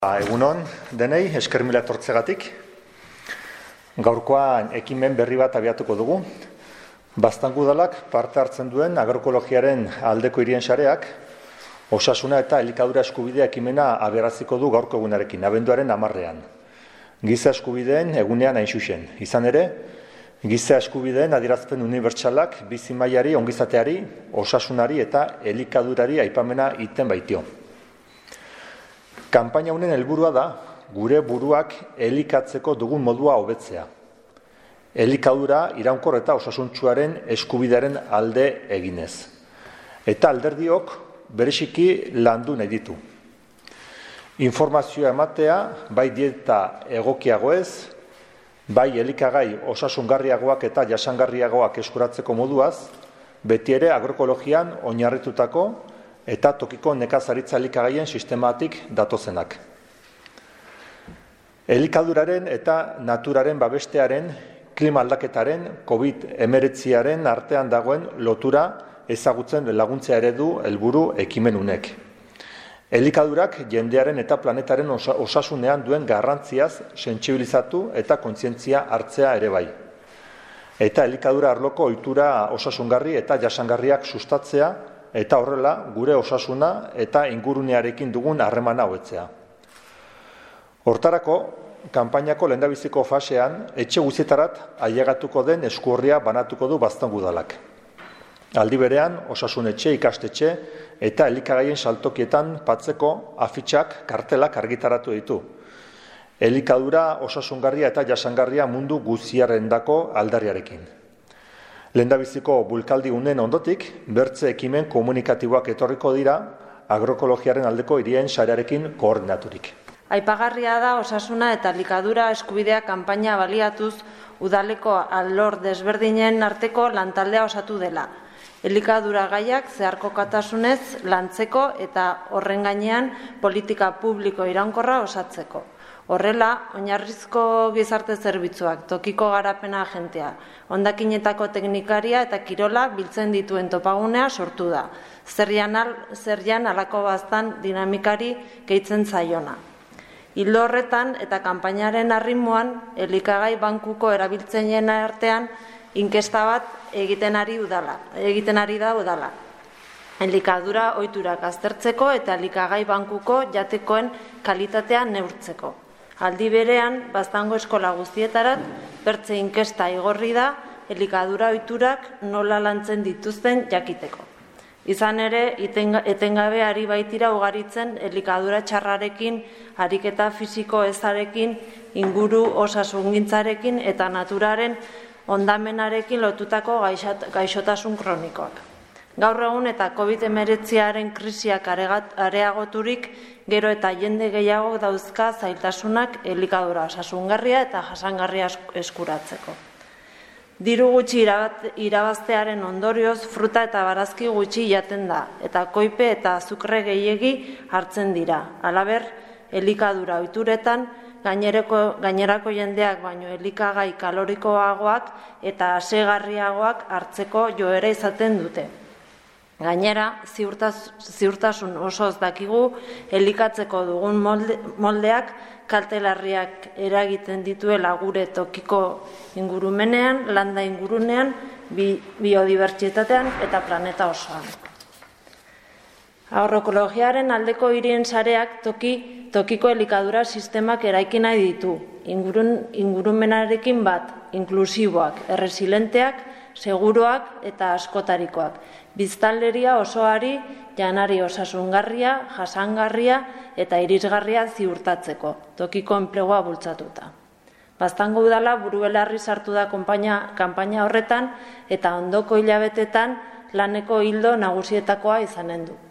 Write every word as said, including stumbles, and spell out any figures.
Egunon denei, esker mila etortzegatik. Gaurkoan ekimen berri bat abiatuko dugu. Baztango udalak parte hartzen duen agroekologiaren aldeko hirien sareak, osasuna eta elikadura eskubidea ekimena abiaraziko du gaurko egunarekin, abenduaren hamarrean. Giza eskubideen egunean hain zuzen. Izan ere, giza eskubideen adierazpen unibertsalak bizi mailari, ongizateari, osasunari eta elikadurari aipamena iten baitio. Kanpaina honen helburua da, gure buruak elikatzeko dugun modua hobetzea. Elikadura iraunkor eta osasuntsuaren eskubidearen alde eginez. Eta alderdiok bereziki landu nahi ditu. Informazioa ematea, bai dieta egokiagoez, bai elikagai osasungarriagoak eta jasangarriagoak eskuratzeko moduaz, beti ere agroekologian oinarritutako eta tokiko nekazaritza elikagaien sistematik datozenak. Elikaduraren eta naturaren babestearen, klima aldaketaren, covid hemeretziaren artean dagoen lotura ezagutzen laguntzea eredu helburu ekimen unek. Elikadurak jendearen eta planetaren osasunean duen garrantziaz sentsibilizatu eta kontzientzia hartzea ere bai. Eta elikadura arloko ohitura osasungarri eta jasangarriak sustatzea eta horrela gure osasuna eta ingurunearekin dugun harremana hobetzea. Hortarako, kanpainako lehendabiziko fasean, etxe guztietarat ailegatuko den eskuorria banatuko du Baztango udalak. Aldi berean, osasun etxe, ikastetxe eta elikagaien saltokietan patzeko afitxak, kartelak argitaratu ditu. Elikadura osasungarria eta jasangarria mundu guztiarrendako aldarriarekin. Lehendabiziko bulkaldi unen ondotik, bertze ekimen komunikatiboak etorriko dira agroekologiaren aldeko hirien sarearekin koordinaturik. Aipagarria da osasuna eta elikadura eskubidea kanpaina baliatuz udaleko alor desberdinen arteko lantaldea osatu dela. Elikadura gaiak zeharkokatasunez lantzeko eta horren gainean politika publiko iraunkorra osatzeko. Horrela, oinarrizko gizarte zerbitzuak, tokiko garapena agentea, hondakinetako teknikaria eta kirola biltzen dituen topagunea sortu da. Zerrian alako baztan dinamikari gehitzen zaiona. Ildo horretan eta kanpainaren arrimuan, elikagai bankuko erabiltzaien artean inkesta bat egiten ari udala, egiten ari da udala. Elikadura ohiturak aztertzeko eta elikagai bankuko jatekoen kalitatea neurtzeko. Aldi berean, Baztango eskola guztietarat, bertze inkesta igorri da, elikadura ohiturak nola lantzen dituzten jakiteko. Izan ere, etengabe ari baitira ugaritzen elikadura txarrarekin, ariketa fisiko ezarekin, inguru osasungintzarekin eta naturaren hondamenarekin lotutako gaixotasun kronikoak. Gaur egun eta covid hemeretziaren krisiak areagoturik, gero eta jende gehiago dauzka zailtasunak elikadura osasungarria eta jasangarria eskuratzeko. Diru gutxi irabaztearen ondorioz fruta eta barazki gutxi jaten da, eta koipe eta azukre gehiegi hartzen dira. Halaber, elikadura ohituretan gainerako jendeak baino elikagai kalorikoagoak eta asegarriagoak hartzeko joera izaten dute. Gainera, ziurtasun osoz dakigu elikatzeko dugun moldeak kaltelarriak eragiten dituela gure tokiko ingurumenean, landa ingurunean, biodibertsitatean eta planeta osoan. Agroekologiaren aldeko hirien sareak tokiko elikadura sistemak eraiki nahi ditu, ingurumenarekin bat, inklusiboak, erresilenteak, seguruak eta askotarikoak. Biztanleria osoari, janari osasungarria, jasangarria eta irisgarria ziurtatzeko, tokiko enplegua bultzatuta. Baztango udala burubelarri sartu da kanpaina horretan eta ondoko hilabetetan laneko hildo nagusietakoa izanen du.